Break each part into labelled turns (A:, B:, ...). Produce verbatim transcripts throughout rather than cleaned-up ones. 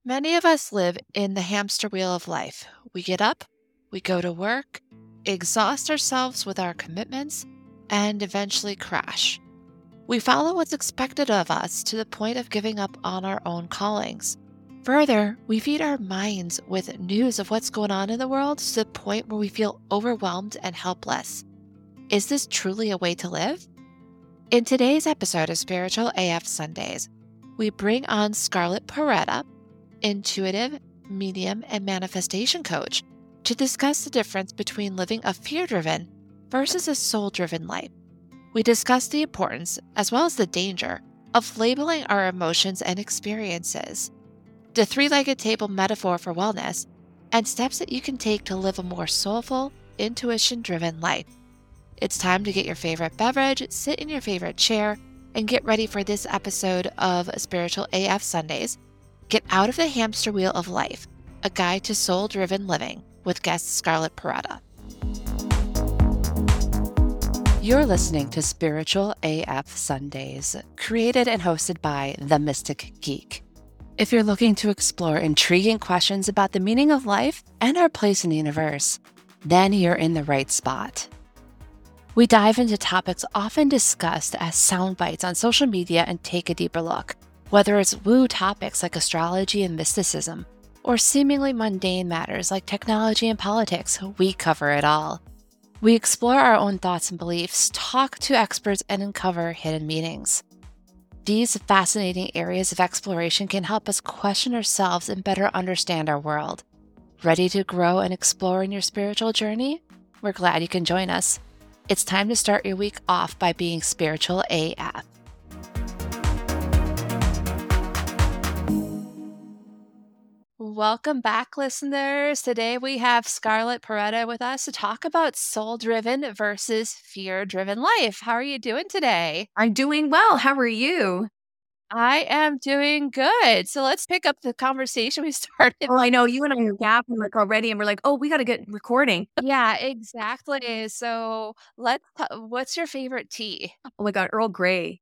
A: Many of us live in the hamster wheel of life. We get up, we go to work, exhaust ourselves with our commitments, and eventually crash. We follow what's expected of us to the point of giving up on our own callings. Further, we feed our minds with news of what's going on in the world to the point where we feel overwhelmed and helpless. Is this truly a way to live? In today's episode of Spiritual A F Sundays, we bring on Scarlett Porretta, intuitive, medium, and manifestation coach, to discuss the difference between living a fear-driven versus a soul-driven life. We discuss the importance, as well as the danger, of labeling our emotions and experiences, the three-legged table metaphor for wellness, and steps that you can take to live a more soulful, intuition-driven life. It's time to get your favorite beverage, sit in your favorite chair, and get ready for this episode of Spiritual A F Sundays. Get out of the hamster wheel of life, a guide to soul-driven living with guest Scarlett Porretta. You're listening to Spiritual A F Sundays, created and hosted by The Mystic Geek. If you're looking to explore intriguing questions about the meaning of life and our place in the universe, then you're in the right spot. We dive into topics often discussed as sound bites on social media and take a deeper look. Whether it's woo topics like astrology and mysticism, or seemingly mundane matters like technology and politics, we cover it all. We explore our own thoughts and beliefs, talk to experts, and uncover hidden meanings. These fascinating areas of exploration can help us question ourselves and better understand our world. Ready to grow and explore in your spiritual journey? We're glad you can join us. It's time to start your week off by being Spiritual A F. Welcome back, listeners. Today we have Scarlett Porretta with us to talk about soul-driven versus fear-driven life. How are you doing today?
B: I'm doing well. How are you?
A: I am doing good. So let's pick up the conversation we started.
B: Oh, I know you and I are gapping like already, and we're like, oh, we got to get recording.
A: Yeah, exactly. So let's. What's your favorite tea?
B: Oh my God, Earl Grey.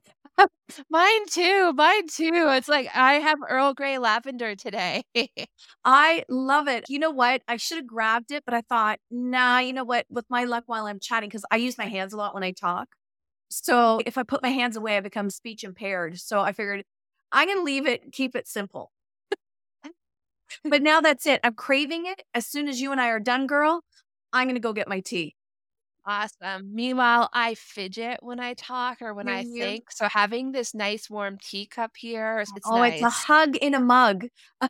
A: Mine too. Mine too. It's like I have Earl Grey lavender today.
B: I love it. You know what? I should have grabbed it, but I thought, nah, you know what? With my luck while I'm chatting, because I use my hands a lot when I talk. So if I put my hands away, I become speech impaired. So I figured I'm going to leave it, keep it simple. But now that's it. I'm craving it. As soon as you and I are done, girl, I'm going to go get my tea.
A: Awesome. Meanwhile, I fidget when I talk or when
B: Do
A: I
B: you?
A: think. So having this nice warm teacup here, it's
B: Oh,
A: nice.
B: it's a hug in a mug.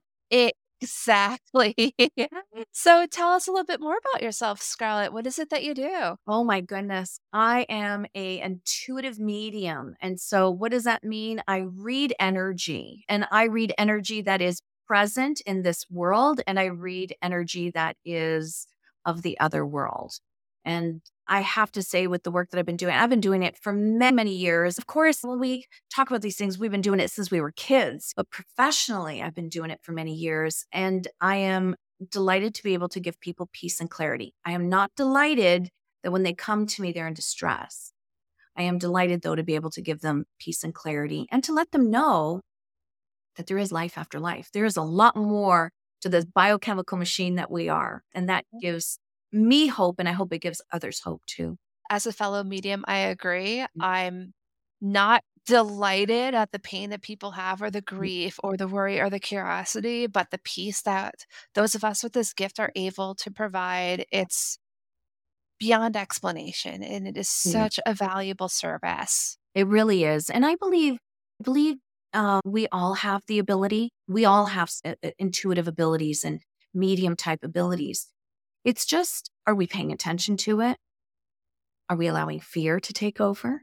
A: Exactly. So tell us a little bit more about yourself, Scarlett. What is it that you do?
B: Oh my goodness. I am a intuitive medium. And so what does that mean? I read energy, and I read energy that is present in this world, and I read energy that is of the other world. And I have to say, with the work that I've been doing, I've been doing it for many, many years. Of course, when we talk about these things, we've been doing it since we were kids, but professionally, I've been doing it for many years. And I am delighted to be able to give people peace and clarity. I am not delighted that when they come to me, they're in distress. I am delighted, though, to be able to give them peace and clarity and to let them know that there is life after life. There is a lot more to this biochemical machine that we are. And that gives me hope, and I hope it gives others hope too.
A: As a fellow medium, I agree. I'm not delighted at the pain that people have or the grief or the worry or the curiosity, but the peace that those of us with this gift are able to provide, it's beyond explanation, and it is such a valuable service.
B: It really is. And I believe, I believe uh, we all have the ability. We all have uh, intuitive abilities and medium type abilities. It's just, are we paying attention to it? Are we allowing fear to take over?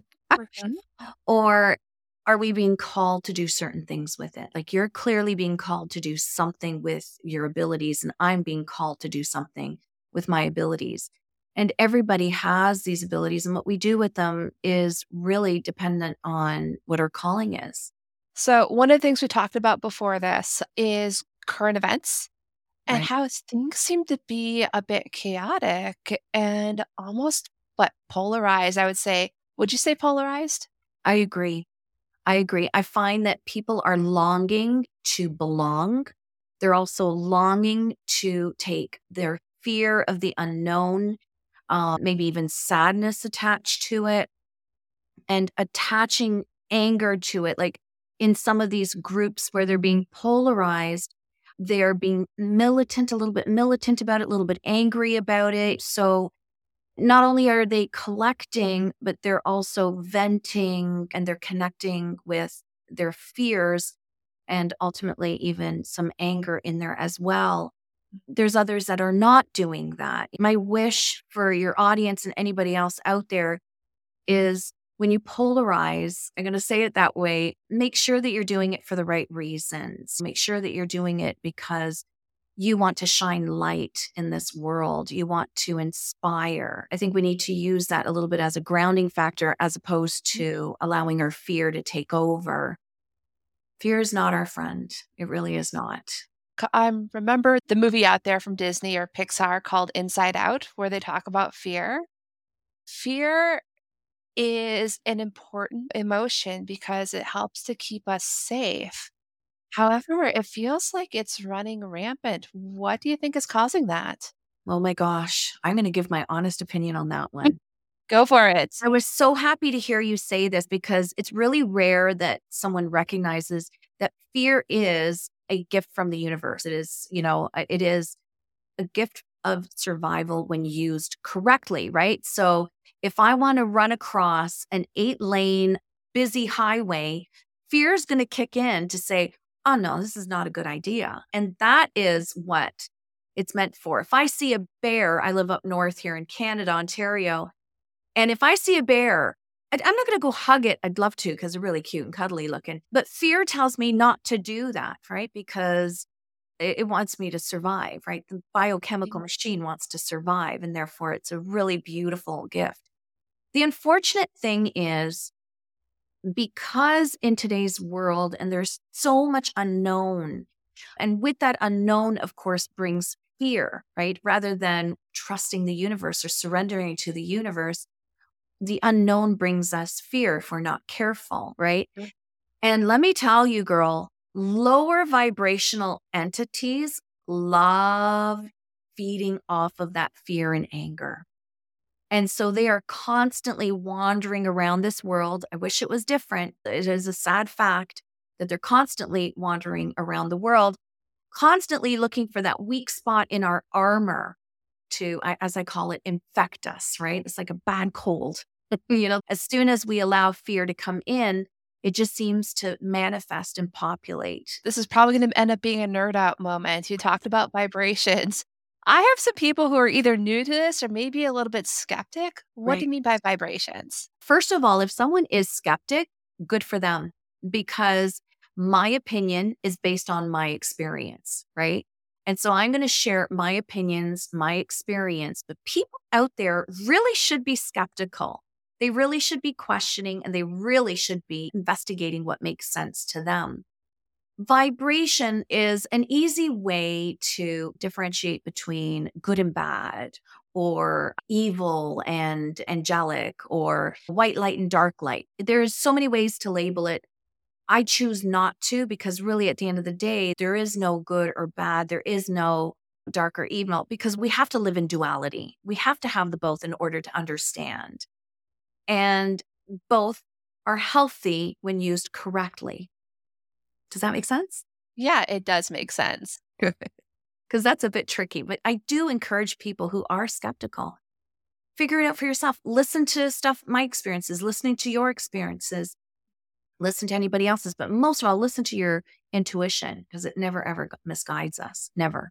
B: Or are we being called to do certain things with it? Like, you're clearly being called to do something with your abilities, and I'm being called to do something with my abilities. And everybody has these abilities, and what we do with them is really dependent on what our calling is.
A: So one of the things we talked about before this is current events and
B: Right.
A: how things seem to be a bit chaotic and almost, what, polarized, I would say. Would you say polarized?
B: I agree. I agree. I find that people are longing to belong. They're also longing to take their fear of the unknown, uh, maybe even sadness attached to it, and attaching anger to it. Like in some of these groups where they're being polarized, they're being militant, a little bit militant about it, a little bit angry about it. So not only are they collecting, but they're also venting and they're connecting with their fears and ultimately even some anger in there as well. There's others that are not doing that. My wish for your audience and anybody else out there is when you polarize, I'm going to say it that way, make sure that you're doing it for the right reasons. Make sure that you're doing it because you want to shine light in this world. You want to inspire. I think we need to use that a little bit as a grounding factor as opposed to allowing our fear to take over. Fear is not our friend. It really is not.
A: I remember the movie out there from Disney or Pixar called Inside Out, where they talk about fear. Fear is an important emotion because it helps to keep us safe. However, it feels like it's running rampant. What do you think is causing that?
B: Oh my gosh. I'm going to give my honest opinion on that one.
A: Go for it.
B: I was so happy to hear you say this because it's really rare that someone recognizes that fear is a gift from the universe. It is, you know, it is a gift of survival when used correctly, right? So if I want to run across an eight lane busy highway, fear is going to kick in to say, oh no, this is not a good idea. And that is what it's meant for. If I see a bear, I live up north here in Canada, Ontario, and if I see a bear, I'm not going to go hug it. I'd love to because they're really cute and cuddly looking. But fear tells me not to do that, right? Because it, it wants me to survive, right? The biochemical machine wants to survive. And therefore, it's a really beautiful gift. The unfortunate thing is, because in today's world, and there's so much unknown, and with that unknown, of course, brings fear, right? Rather than trusting the universe or surrendering to the universe, the unknown brings us fear if we're not careful, right? Mm-hmm. And let me tell you, girl, lower vibrational entities love feeding off of that fear and anger. And so they are constantly wandering around this world. I wish it was different. It is a sad fact that they're constantly wandering around the world, constantly looking for that weak spot in our armor to, as I call it, infect us, right? It's like a bad cold. You know, as soon as we allow fear to come in, it just seems to manifest and populate.
A: This is probably going to end up being a nerd out moment. You talked about vibrations. I have some people who are either new to this or maybe a little bit skeptic. What
B: Right.
A: do you mean by vibrations?
B: First of all, if someone is skeptic, good for them, because my opinion is based on my experience, right? And so I'm going to share my opinions, my experience, but people out there really should be skeptical. They really should be questioning and they really should be investigating what makes sense to them. Vibration is an easy way to differentiate between good and bad, or evil and angelic, or white light and dark light. There's so many ways to label it. I choose not to, because really at the end of the day, there is no good or bad. There is no dark or evil, because we have to live in duality. We have to have the both in order to understand. And both are healthy when used correctly. Does that make sense?
A: Yeah, it does make sense.
B: Because that's a bit tricky. But I do encourage people who are skeptical, figure it out for yourself. Listen to stuff, my experiences, listening to your experiences, listen to anybody else's. But most of all, listen to your intuition, because it never, ever misguides us. Never.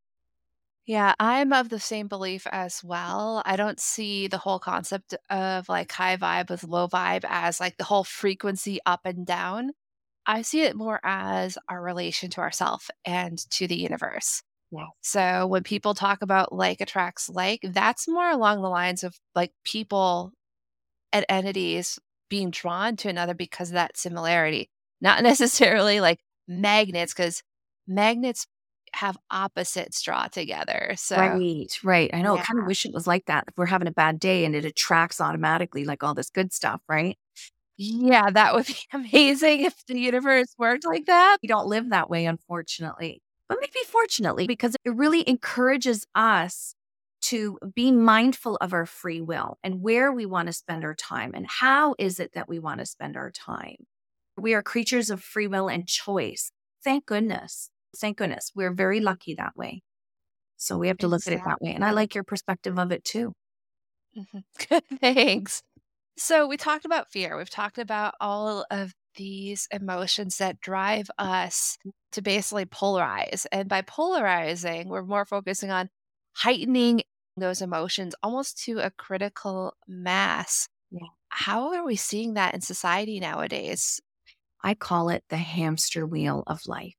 A: Yeah, I'm of the same belief as well. I don't see the whole concept of like high vibe with low vibe as like the whole frequency up and down. I see it more as our relation to ourself and to the universe.
B: Yeah.
A: So when people talk about like attracts like, that's more along the lines of like people and entities being drawn to another because of that similarity, not necessarily like magnets, because magnets have opposites draw together. So
B: Right, right. I know. I
A: yeah.
B: kind of wish it was like that. If we're having a bad day and it attracts automatically like all this good stuff, right?
A: Yeah, that would be amazing if the universe worked like that.
B: We don't live that way, unfortunately, but maybe fortunately, because it really encourages us to be mindful of our free will and where we want to spend our time and how is it that we want to spend our time. We are creatures of free will and choice. Thank goodness. Thank goodness. We're very lucky that way. So we have to look at it that way. And I
A: Exactly.
B: like your perspective of it too.
A: Mhm. Thanks. So we talked about fear. We've talked about all of these emotions that drive us to basically polarize. And by polarizing, we're more focusing on heightening those emotions almost to a critical mass.
B: Yeah.
A: How are we seeing that in society nowadays?
B: I call it the hamster wheel of life.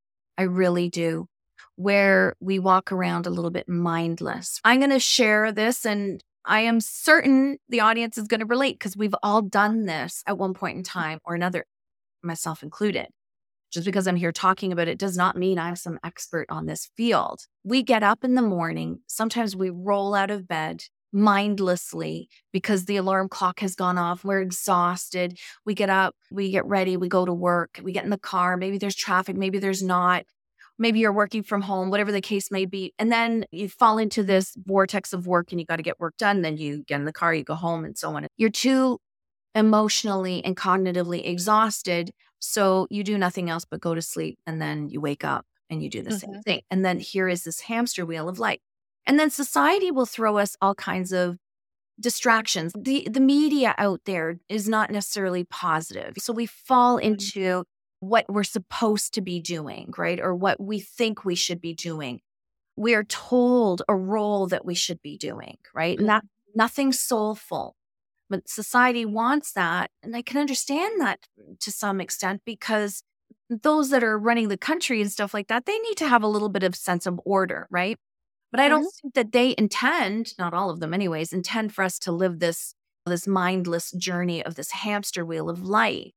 B: I really do, where we walk around a little bit mindless. I'm going to share this, and I am certain the audience is going to relate because we've all done this at one point in time or another, myself included. Just because I'm here talking about it does not mean I'm some expert on this field. We get up in the morning. Sometimes we roll out of bed mindlessly because the alarm clock has gone off. We're exhausted. We get up, we get ready, we go to work, we get in the car. Maybe there's traffic, maybe there's not. Maybe you're working from home, whatever the case may be. And then you fall into this vortex of work and you got to get work done. Then you get in the car, you go home and so on. You're too emotionally and cognitively exhausted. So you do nothing else but go to sleep. And then you wake up and you do the same
A: Mhm.
B: thing. And then here is this hamster wheel of life. And then society will throw us all kinds of distractions. The the media out there is not necessarily positive. So we fall into what we're supposed to be doing, right? Or what we think we should be doing. We are told a role that we should be doing, right?
A: Mhm.
B: Not nothing soulful. But society wants that. And I can understand that to some extent because those that are running the country and stuff like that, they need to have a little bit of sense of order, right? But I don't
A: Mhm.
B: think that they intend, not all of them anyways, intend for us to live this this mindless journey of this hamster wheel of life.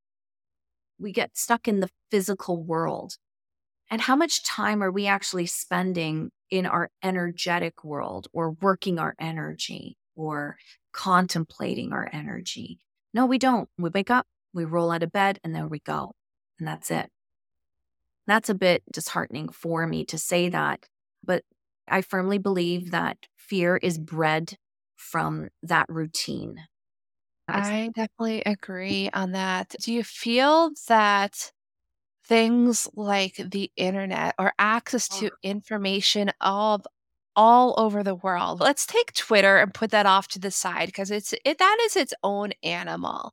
B: We get stuck in the physical world. And how much time are we actually spending in our energetic world or working our energy or contemplating our energy? No, we don't. We wake up, we roll out of bed, and there we go. And that's it. That's a bit disheartening for me to say that. But I firmly believe that fear is bred from that routine. That's
A: I definitely agree on that. Do you feel that things like the internet or access to information of all over the world. Let's take Twitter and put that off to the side because it's it that is its own animal.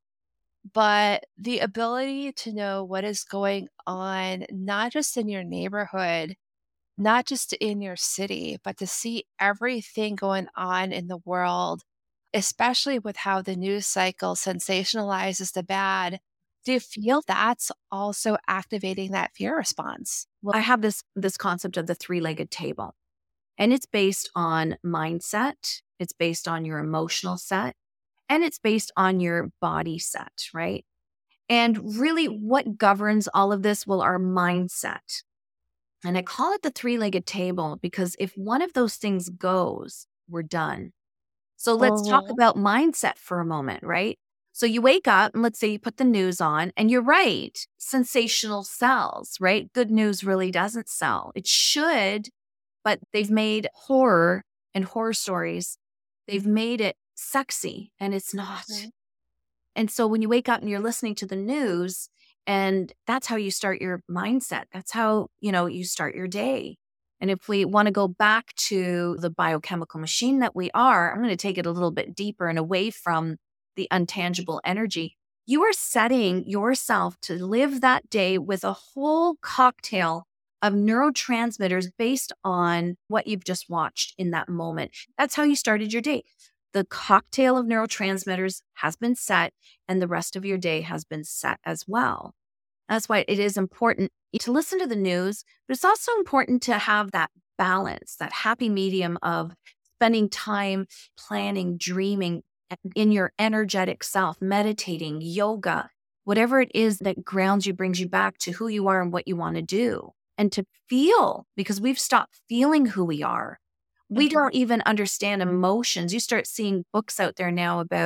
A: But the ability to know what is going on, not just in your neighborhood, not just in your city, but to see everything going on in the world, especially with how the news cycle sensationalizes the bad. Do you feel that's also activating that fear response?
B: well, I have this this concept of the three-legged table. And it's based on mindset, it's based on your emotional set, and it's based on your body set, right? And really, what governs all of this? Well, our mindset. And I call it the three legged table because if one of those things goes, we're done. So let's talk
A: Mhm.
B: about mindset for a moment, right? So you wake up and let's say you put the news on, and you're right, sensational sells, right? Good news really doesn't sell. It should, but they've made horror and horror stories, they've made it sexy and it's not.
A: Mhm.
B: And so when you wake up and you're listening to the news, and that's how you start your mindset. That's how, you know, you start your day. And if we want to go back to the biochemical machine that we are, I'm going to take it a little bit deeper and away from the untangible energy. You are setting yourself to live that day with a whole cocktail of neurotransmitters based on what you've just watched in that moment. That's how you started your day. The cocktail of neurotransmitters has been set, and the rest of your day has been set as well. That's why it is important to listen to the news, but it's also important to have that balance, that happy medium of spending time planning, dreaming in your energetic self, meditating, yoga, whatever it is that grounds you, brings you back to who you are and what you want to do, and to feel, because we've stopped feeling who we are. We
A: Mhm.
B: don't even understand emotions. You start seeing books out there now about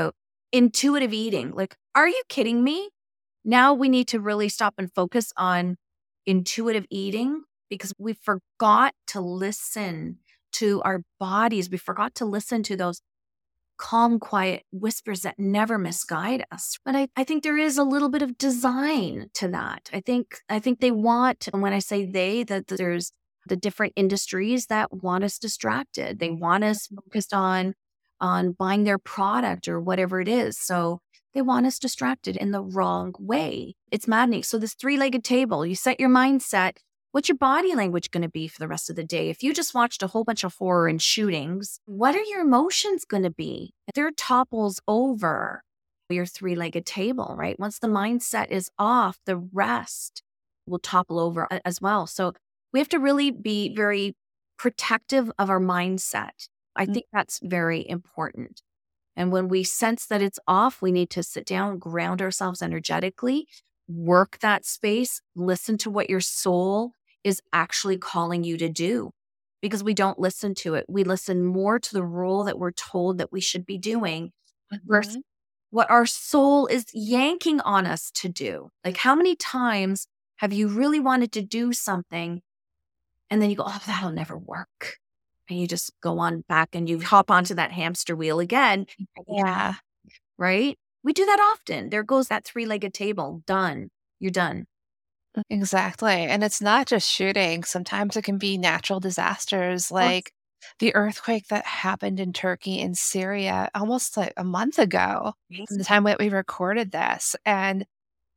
B: Intuitive eating. Like, are you kidding me? Now we need to really stop and focus on intuitive eating because we forgot to listen to our bodies. We forgot to listen to those calm, quiet whispers that never misguide us. But I, I think there is a little bit of design to that. I think I think they want, and when I say they, that there's the different industries that want us distracted. They want us focused on on buying their product or whatever it is. So they want us distracted in the wrong way. It's maddening. So this three-legged table, you set your mindset. What's your body language going to be for the rest of the day? If you just watched a whole bunch of horror and shootings, what are your emotions going to be? If there topples over your three-legged table, right? Once the mindset is off, the rest will topple over as well. So we have to really be very protective of our mindset. I think that's very important. And when we sense that it's off, we need to sit down, ground ourselves energetically, work that space, listen to what your soul is actually calling you to do. Because we don't listen to it. We listen more to the role that we're told that we should be doing versus what our soul is yanking on us to do. Like, how many times have you really wanted to do something and then you go, oh, that'll never work. And you just go on back and you hop onto that hamster wheel again.
A: Yeah.
B: Right? We do that often. There goes that three-legged table. Done. You're done.
A: Exactly. And it's not just shooting. Sometimes it can be natural disasters like the earthquake that happened in Turkey and Syria almost like a month ago from the time that we recorded this. And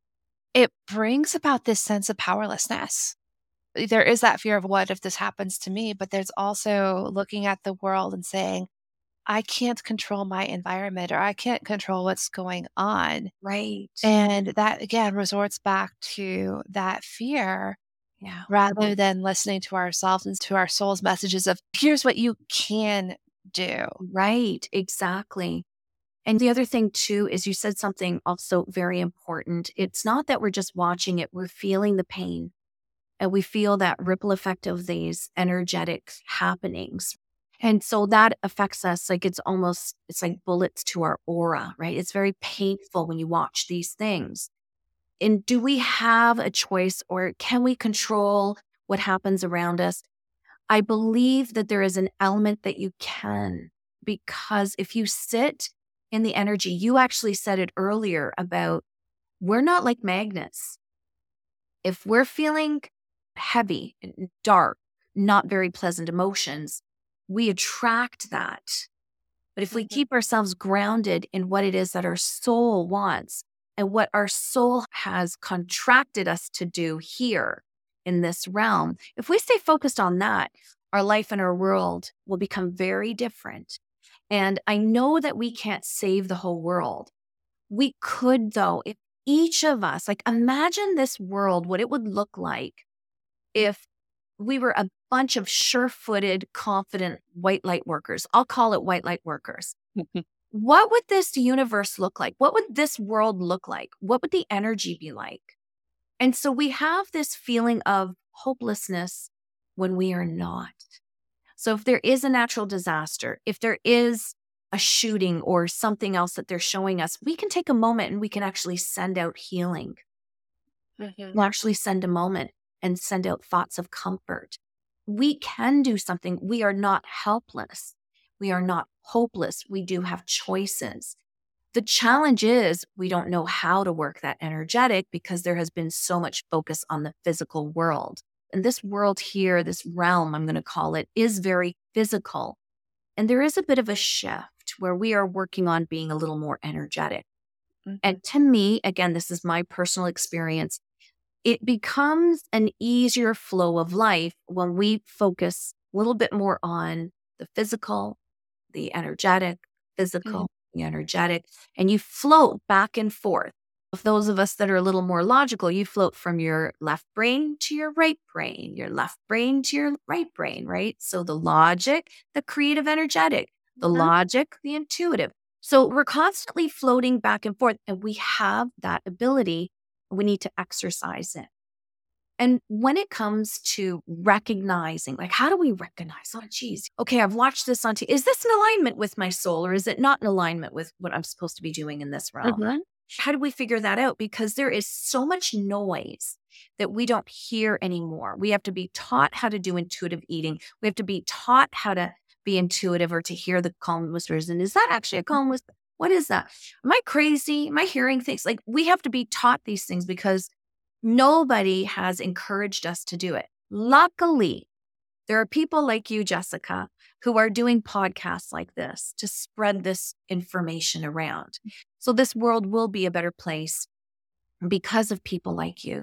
A: it brings about this sense of powerlessness. There is that fear of what if this happens to me, but there's also looking at the world and saying, I can't control my environment or I can't control what's going on.
B: Right.
A: And that again resorts back to that fear
B: Yeah.
A: rather than listening to ourselves and to our soul's messages of here's what you can do.
B: Right. Exactly. And the other thing too is you said something also very important. It's not that we're just watching it, we're feeling the pain. And we feel that ripple effect of these energetic happenings. And so that affects us like it's almost, it's like bullets to our aura, right? It's very painful when you watch these things. And do we have a choice or can we control what happens around us? I believe that there is an element that you can, because if you sit in the energy, you actually said it earlier about we're not like magnets. If we're feeling heavy, dark, not very pleasant emotions, we attract that. But if we keep ourselves grounded in what it is that our soul wants and what our soul has contracted us to do here in this realm, if we stay focused on that, our life and our world will become very different. And I know that we can't save the whole world. We could, though, if each of us, like imagine this world, what it would look like if we were a bunch of sure-footed, confident white light workers. I'll call it white light workers. What would this universe look like? What would this world look like? What would the energy be like? And so we have this feeling of hopelessness when we are not. So if there is a natural disaster, if there is a shooting or something else that they're showing us, we can take a moment and we can actually send out healing. Mm-hmm. We'll actually send a moment and send out thoughts of comfort. We can do something. We are not helpless. We are not hopeless. We do have choices. The challenge is we don't know how to work that energetic because there has been so much focus on the physical world. And this world here, this realm, I'm going to call it, is very physical. And there is a bit of a shift where we are working on being a little more energetic. Mm-hmm. And to me, again, this is my personal experience, it becomes an easier flow of life when we focus a little bit more on the physical, the energetic, physical, mm-hmm. the energetic, and you float back and forth. If those of us that are a little more logical, you float from your left brain to your right brain, your left brain to your right brain, right? So the logic, the creative energetic, the mm-hmm. logic, the intuitive. So we're constantly floating back and forth, and we have that ability. We need to exercise it. And when it comes to recognizing, like, how do we recognize, oh, geez, okay, I've watched this on T V. Is this in alignment with my soul, or is it not in alignment with what I'm supposed to be doing in this realm?
A: Mhm.
B: How do we figure that out? Because there is so much noise that we don't hear anymore. We have to be taught how to do intuitive eating. We have to be taught how to be intuitive or to hear the calm whispers. And is that actually a calm whisper? What is that? Am I crazy? Am I hearing things? Like, we have to be taught these things because nobody has encouraged us to do it. Luckily, there are people like you, Jessica, who are doing podcasts like this to spread this information around. So this world will be a better place because of people like you.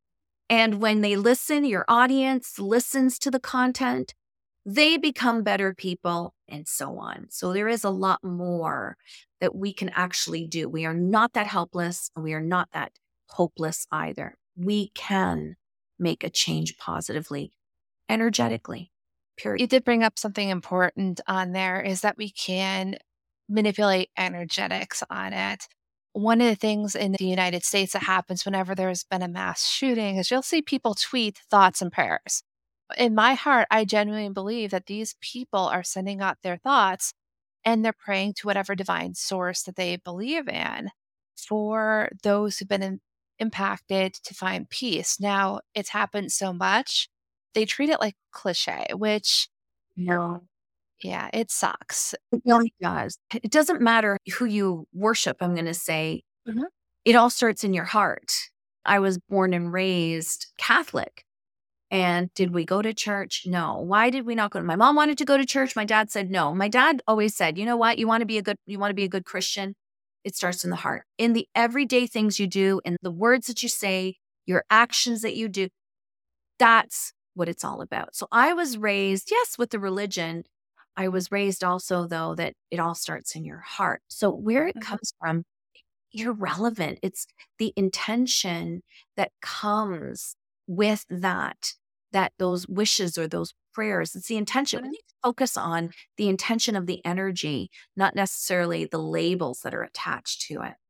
B: And when they listen, your audience listens to the content, they become better people and so on. So there is a lot more that we can actually do. We are not that helpless and we are not that hopeless either. We can make a change positively, energetically, period.
A: You did bring up something important on there is that we can manipulate energetics on it. One of the things in the United States that happens whenever there's been a mass shooting is you'll see people tweet thoughts and prayers. In my heart, I genuinely believe that these people are sending out their thoughts and they're praying to whatever divine source that they believe in for those who've been in, impacted to find peace. Now, it's happened so much, they treat it like cliche, which,
B: No,
A: yeah, it sucks.
B: it really does. It doesn't matter who you worship, I'm going to say.
A: Mhm.
B: It all starts in your heart. I was born and raised Catholic. And did we go to church? No. Why did we not go? My mom wanted to go to church. My dad said no. My dad always said, you know what? You want to be a good, you want to be a good Christian? It starts in the heart. In the everyday things you do, in the words that you say, your actions that you do, that's what it's all about. So I was raised, yes, with the religion. I was raised also, though, that it all starts in your heart. So where it
A: Mhm.
B: comes from, irrelevant. It's the intention that comes with that, that those wishes or those prayers. It's the intention. We need to focus on the intention of the energy, not necessarily the labels that are attached to it.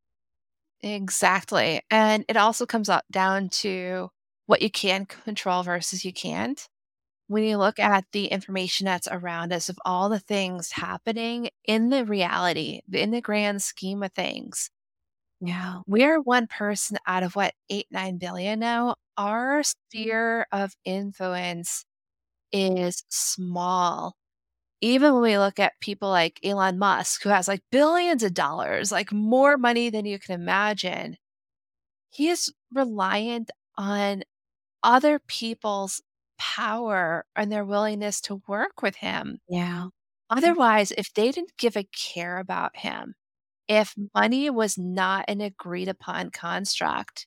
A: Exactly. And it also comes up down to what you can control versus you can't. When you look at the information that's around us of all the things happening in the reality, in the grand scheme of things,
B: Yeah.
A: we're one person out of what, eight, nine billion now. Our sphere of influence is small. Even when we look at people like Elon Musk, who has like billions of dollars, like more money than you can imagine, he is reliant on other people's power and their willingness to work with him.
B: Yeah.
A: Otherwise, if they didn't give a care about him, if money was not an agreed upon construct,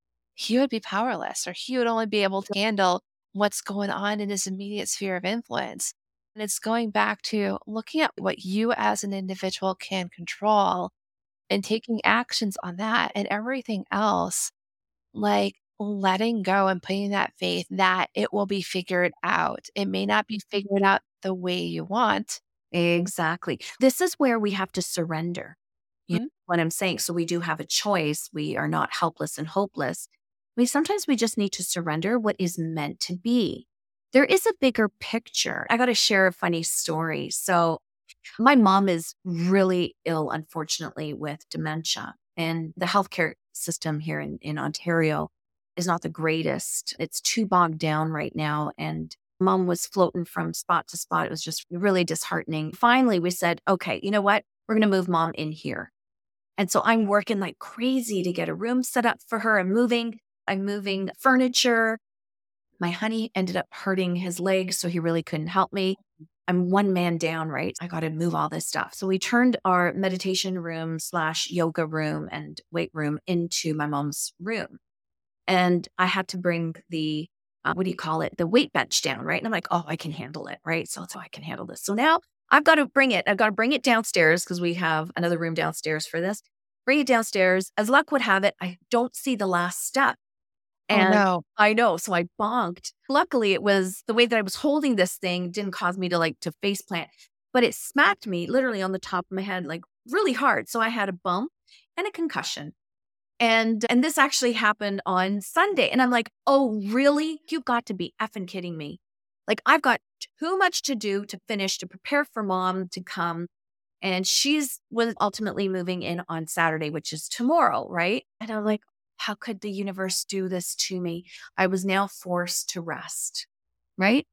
A: he would be powerless or he would only be able to handle what's going on in his immediate sphere of influence. And it's going back to looking at what you as an individual can control and taking actions on that and everything else, like letting go and putting that faith that it will be figured out. It may not be figured out the way you want.
B: Exactly. This is where we have to surrender. You know
A: Mhm.
B: what I'm saying? So we do have a choice. We are not helpless and hopeless. We sometimes we just need to surrender what is meant to be. There is a bigger picture. I got to share a funny story. So my mom is really ill, unfortunately, with dementia, and the healthcare system here in, in Ontario is not the greatest. It's too bogged down right now. And mom was floating from spot to spot. It was just really disheartening. Finally, we said, okay, you know what? We're going to move mom in here. And so I'm working like crazy to get a room set up for her. I'm moving, I'm moving furniture. My honey ended up hurting his leg, so he really couldn't help me. I'm one man down, right? I got to move all this stuff. So we turned our meditation room slash yoga room and weight room into my mom's room. And I had to bring the, uh, what do you call it? The weight bench down, right? And I'm like, oh, I can handle it, right? So, so I can handle this. So now I've got to bring it. I've got to bring it downstairs because we have another room downstairs for this. Bring it downstairs. As luck would have it, I don't see the last step.
A: Oh
B: And
A: no.
B: I know. So I bonked. Luckily, it was the way that I was holding this thing didn't cause me to like to face plant, but it smacked me literally on the top of my head, like really hard. So I had a bump and a concussion. And and this actually happened on Sunday. And I'm like, oh, really? You've got to be effing kidding me. Like, I've got too much to do to finish, to prepare for mom to come. And she's was ultimately moving in on Saturday, which is tomorrow, right? And I'm like, how could the universe do this to me? I was now forced to rest, right?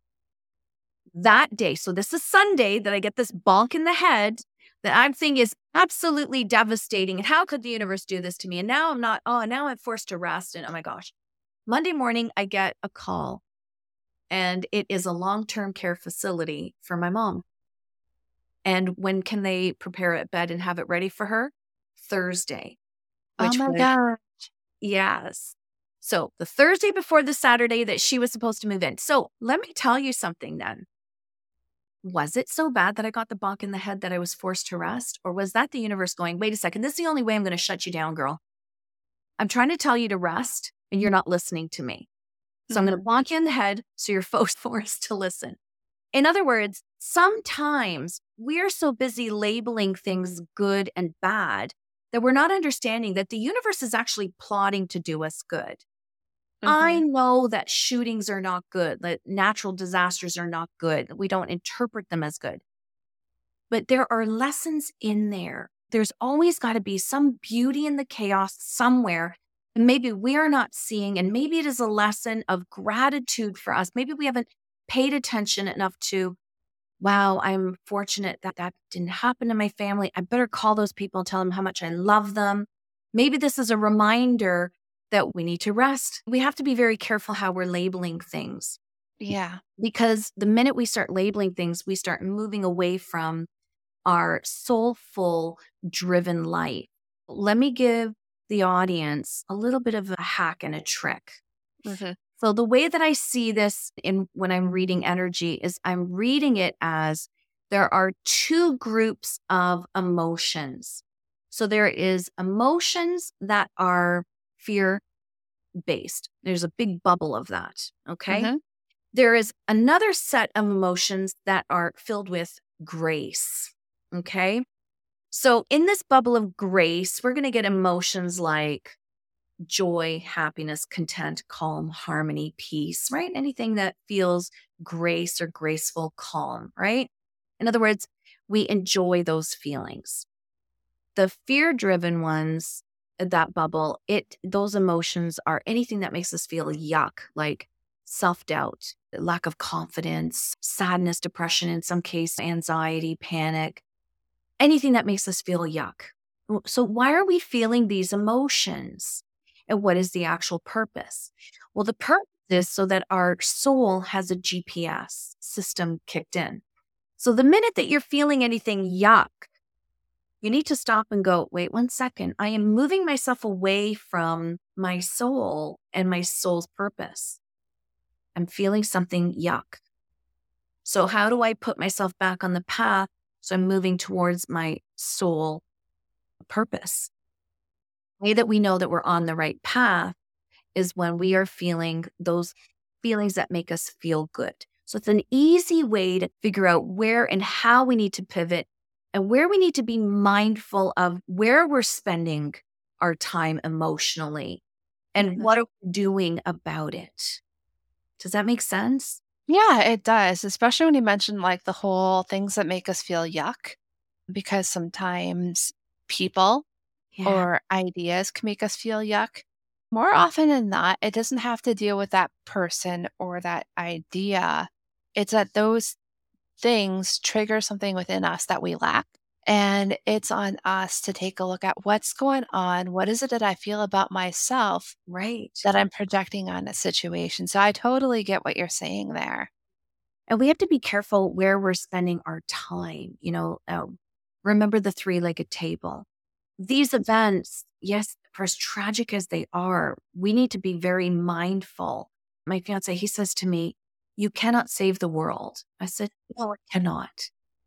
B: That day. So this is Sunday that I get this bonk in the head that I'm thinking is absolutely devastating. And how could the universe do this to me? And now I'm not, oh, now I'm forced to rest. And oh my gosh. Monday morning, I get a call, and it is a long-term care facility for my mom. And when can they prepare a bed and have it ready for her? Thursday.
A: Oh
B: Which
A: my
B: was,
A: God.
B: yes. So the Thursday before the Saturday that she was supposed to move in. So let me tell you something then. Was it so bad that I got the bonk in the head that I was forced to rest? Or was that the universe going, wait a second, this is the only way I'm going to shut you down, girl. I'm trying to tell you to rest and you're not listening to me. So I'm going to bonk you in the head so you're forced to listen. In other words, sometimes we're so busy labeling things good and bad that we're not understanding that the universe is actually plotting to do us good.
A: Mhm.
B: I know that shootings are not good, that natural disasters are not good. We don't interpret them as good. But there are lessons in there. There's always got to be some beauty in the chaos somewhere. And maybe we're not seeing, and maybe it is a lesson of gratitude for us. Maybe we haven't paid attention enough to, wow, I'm fortunate that that didn't happen to my family. I better call those people and tell them how much I love them. Maybe this is a reminder that we need to rest. We have to be very careful how we're labeling things,
A: Yeah.
B: because the minute we start labeling things, we start moving away from our soulful, driven life. Let me give the audience a little bit of a hack and a trick.
A: Mhm.
B: So the way that I see this in when I'm reading energy is I'm reading it as there are two groups of emotions. So there is emotions that are fear-based. There's a big bubble of that, okay?
A: Mhm.
B: There is another set of emotions that are filled with grace, okay? So in this bubble of grace, we're going to get emotions like joy, happiness, content, calm, harmony, peace, right? Anything that feels grace or graceful, calm, right? In other words, we enjoy those feelings. The fear-driven ones, that bubble, it those emotions are anything that makes us feel yuck, like self-doubt, lack of confidence, sadness, depression, in some case, anxiety, panic, anything that makes us feel yuck. So why are we feeling these emotions? And what is the actual purpose? Well, the purpose is so that our soul has a G P S system kicked in. So the minute that you're feeling anything yuck, you need to stop and go, wait one second. I am moving myself away from my soul and my soul's purpose. I'm feeling something yuck. So how do I put myself back on the path so I'm moving towards my soul purpose? The way that we know that we're on the right path is when we are feeling those feelings that make us feel good. So it's an easy way to figure out where and how we need to pivot and where we need to be mindful of where we're spending our time emotionally and what are we doing about it. Does that make sense?
A: Yeah, it does, especially when you mentioned like the whole things that make us feel yuck, because sometimes people
B: Yeah.
A: or ideas can make us feel yuck. More often than not, it doesn't have to deal with that person or that idea. It's that those things trigger something within us that we lack. And it's on us to take a look at what's going on. What is it that I feel about myself
B: Right.
A: that I'm projecting on a situation? So I totally get what you're saying there.
B: And we have to be careful where we're spending our time. You know, uh, remember the three-legged table. These events, yes, for as tragic as they are, we need to be very mindful. My fiance, he says to me, you cannot save the world. I said, no, I cannot.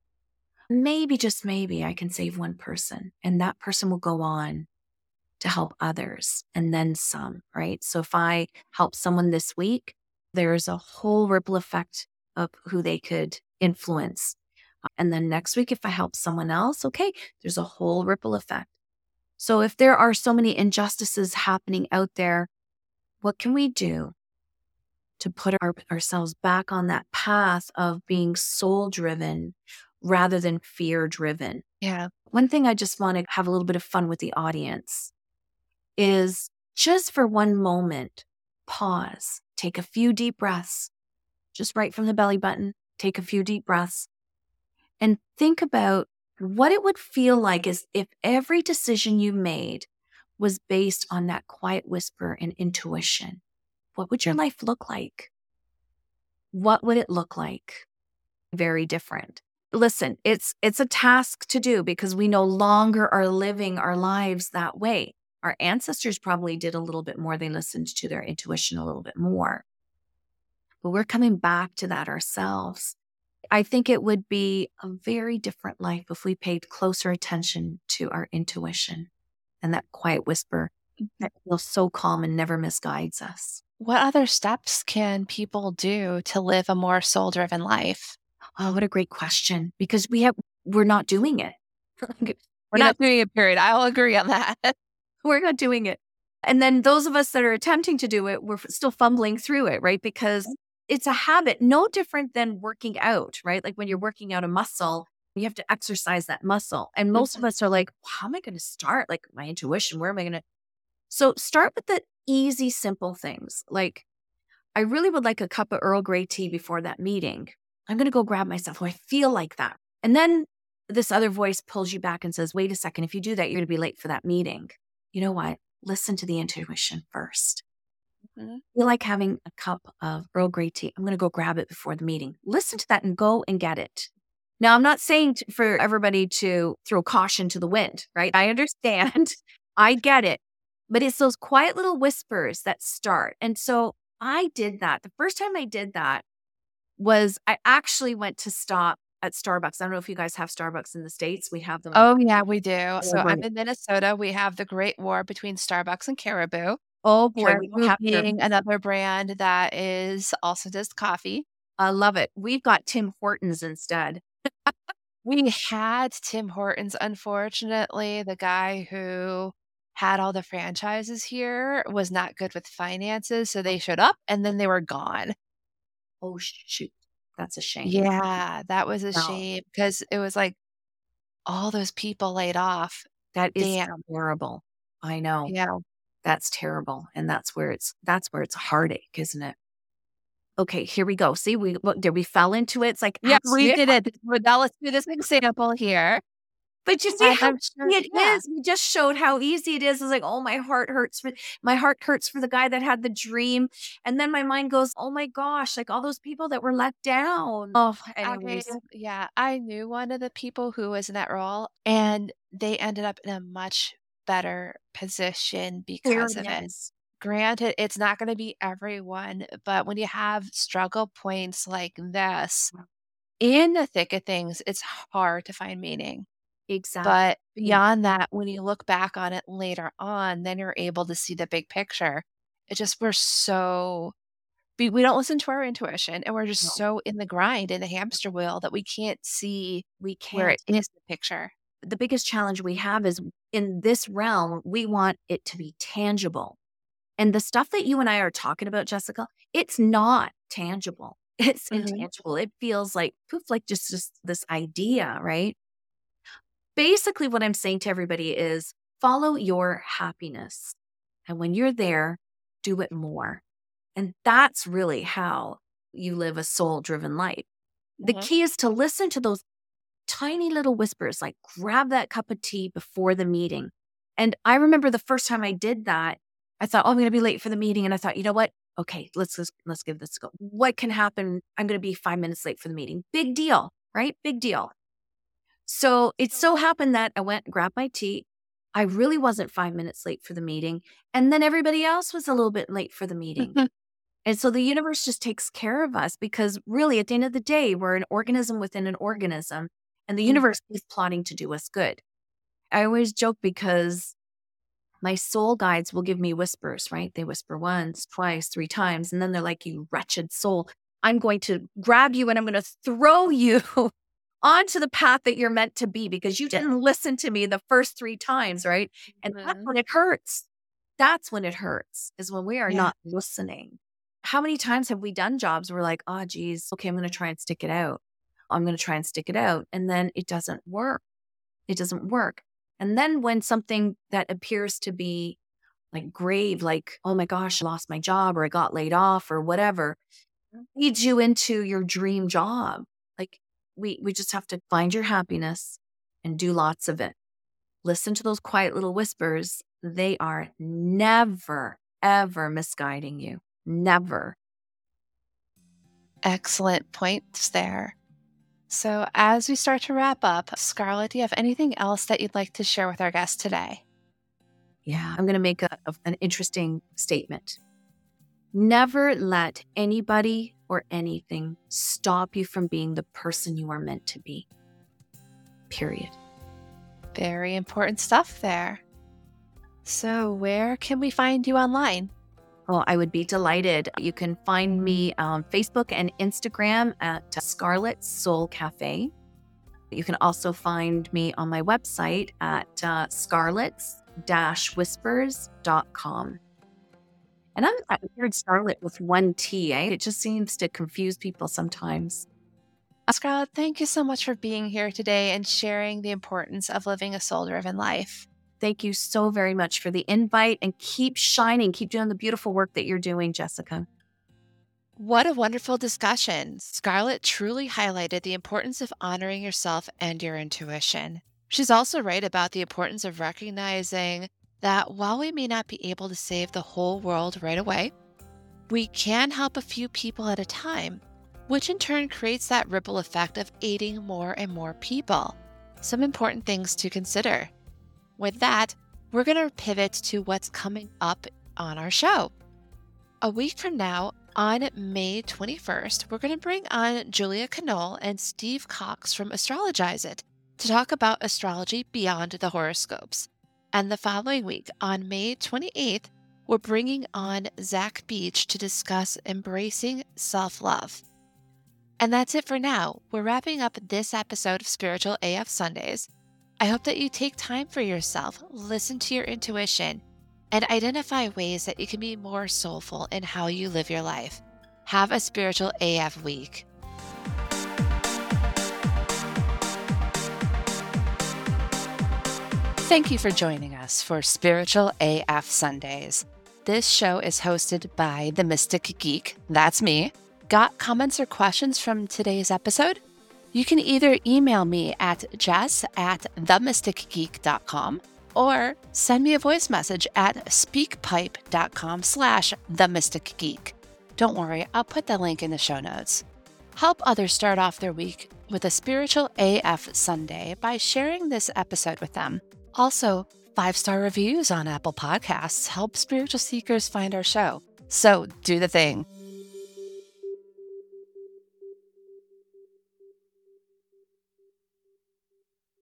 B: Maybe, just maybe, I can save one person, and that person will go on to help others and then some, right? So if I help someone this week, there's a whole ripple effect of who they could influence. And then next week, if I help someone else, okay, there's a whole ripple effect. So if there are so many injustices happening out there, what can we do to put our, ourselves back on that path of being soul driven rather than fear driven?
A: Yeah.
B: One thing I just want to have a little bit of fun with the audience is just for one moment, pause, take a few deep breaths, just right from the belly button, take a few deep breaths, and think about what it would feel like as if every decision you made was based on that quiet whisper and intuition. What would your life look like? What would it look like? Very different. Listen, it's it's a task to do because we no longer are living our lives that way. Our ancestors probably did a little bit more. They listened to their intuition a little bit more. But we're coming back to that ourselves. I think it would be a very different life if we paid closer attention to our intuition and that quiet whisper that feels so calm and never misguides us.
A: What other steps can people do to live a more soul-driven life?
B: Oh, what a great question. Because we have, we're not doing it.
A: We're yeah. not doing it, period. I'll agree on that.
B: We're not doing it. And then those of us that are attempting to do it, we're still fumbling through it, right? Because it's a habit, no different than working out, right? Like when you're working out a muscle, you have to exercise that muscle. And most mm-hmm. of us are like, how am I going to start? Like my intuition, where am I going to? So start with the easy, simple things. Like, I really would like a cup of Earl Grey tea before that meeting. I'm going to go grab myself. Oh, I feel like that. And then this other voice pulls you back and says, wait a second, if you do that, you're going to be late for that meeting. You know what? Listen to the intuition first. Mm-hmm. Feel like having a cup of Earl Grey tea. I'm going to go grab it before the meeting. Listen to that and go and get it. Now, I'm not saying to, for everybody to throw caution to the wind, right? I understand. I get it. But it's those quiet little whispers that start. And so I did that. The first time I did that was I actually went to stop at Starbucks. I don't know if you guys have Starbucks in the States. We have them.
A: Oh, yeah, we do. So I'm in Minnesota. We have the great war between Starbucks and Caribou.
B: Oh, boy.
A: Caribou we have being another brand that is also does coffee.
B: I love it. We've got Tim Hortons instead.
A: We had Tim Hortons. Unfortunately, the guy who had all the franchises here was not good with finances. So they showed up and then they were gone.
B: Oh, shoot. That's a shame.
A: Yeah, that was a no. shame because it was like all those people laid off.
B: That is
A: Damn.
B: terrible. I know.
A: Yeah.
B: That's terrible. And that's where it's, that's where it's a heartache, isn't it? Okay, here we go. See, we look, did we fell into it? It's like,
A: yeah, we did it. But now let's do this example here.
B: But you see how sure, it yeah. is. We just showed how easy it is. It's like, oh, my heart hurts for my heart hurts for the guy that had the dream. And then my mind goes, oh my gosh, like all those people that were let down. Oh, anyways.
A: I, yeah, I knew one of the people who was in that role and they ended up in a much better position because there of it. Is. Granted, it's not going to be everyone, but when you have struggle points like this, in the thick of things, it's hard to find meaning.
B: Exactly.
A: But beyond that, when you look back on it later on, then you're able to see the big picture. It just, we're so, we, we don't listen to our intuition and we're just no. so in the grind, in the hamster wheel that we can't see
B: we can't.
A: where it is the picture.
B: The biggest challenge we have is in this realm, we want it to be tangible. And the stuff that you and I are talking about, Jessica, it's not tangible. It's mm-hmm. intangible. It feels like poof, like just, just this idea, right? Basically, what I'm saying to everybody is follow your happiness. And when you're there, do it more. And that's really how you live a soul-driven life. Mm-hmm. The key is to listen to those tiny little whispers, like grab that cup of tea before the meeting. And I remember the first time I did that, I thought, oh, I'm going to be late for the meeting. And I thought, you know what? Okay, let's, let's, let's give this a go. What can happen? I'm going to be five minutes late for the meeting. Big deal, right? Big deal. So it so happened that I went and grabbed my tea. I really wasn't five minutes late for the meeting. And then everybody else was a little bit late for the meeting. And so the universe just takes care of us because really at the end of the day, we're an organism within an organism and the universe is plotting to do us good. I always joke because my soul guides will give me whispers, right? They whisper once, twice, three times. And then they're like, you wretched soul, I'm going to grab you and I'm going to throw you onto the path that you're meant to be because you didn't listen to me the first three times, right? And that's
A: Mhm.
B: when it hurts. That's when it hurts, is when we are
A: Yeah.
B: not listening. How many times have we done jobs where we're like, oh, geez, okay, I'm going to try and stick it out. I'm going to try and stick it out. And then it doesn't work. It doesn't work. And then when something that appears to be like grave, like, oh my gosh, I lost my job or I got laid off or whatever, leads you into your dream job. Like we, we just have to find your happiness and do lots of it. Listen to those quiet little whispers. They are never, ever misguiding you. Never.
A: Excellent points there. So, as we start to wrap up, Scarlett, do you have anything else that you'd like to share with our guest today?
B: Yeah, I'm going to make a, a- an interesting statement. Never let anybody or anything stop you from being the person you are meant to be. Period.
A: Very important stuff there. So, where can we find you online?
B: Oh, I would be delighted. You can find me on Facebook and Instagram at Scarlett Soul Cafe. You can also find me on my website at uh, scarlets dash whispers dot com. And I'm I heard Scarlett with one T, eh? It just seems to confuse people sometimes.
A: Scarlett, thank you so much for being here today and sharing the importance of living a soul-driven life.
B: Thank you so very much for the invite and keep shining. Keep doing the beautiful work that you're doing, Jessica.
A: What a wonderful discussion. Scarlett truly highlighted the importance of honoring yourself and your intuition. She's also right about the importance of recognizing that while we may not be able to save the whole world right away, we can help a few people at a time, which in turn creates that ripple effect of aiding more and more people. Some important things to consider. With that, we're going to pivot to what's coming up on our show. A week from now, on May twenty-first, we're going to bring on Julia Knoll and Steve Cox from Astrologize It to talk about astrology beyond the horoscopes. And the following week, on May twenty-eighth, we're bringing on Zach Beach to discuss embracing self-love. And that's it for now. We're wrapping up this episode of Spiritual A F Sundays. I hope that you take time for yourself, listen to your intuition, and identify ways that you can be more soulful in how you live your life. Have a Spiritual A F week. Thank you for joining us for Spiritual A F Sundays. This show is hosted by The Mystic Geek. That's me. Got comments or questions from today's episode? You can either email me at jess at the mystic geek dot com or send me a voice message at speakpipe.com slash themysticgeek. Don't worry, I'll put the link in the show notes. Help others start off their week with a Spiritual A F Sunday by sharing this episode with them. Also, five-star reviews on Apple Podcasts help spiritual seekers find our show. So do the thing.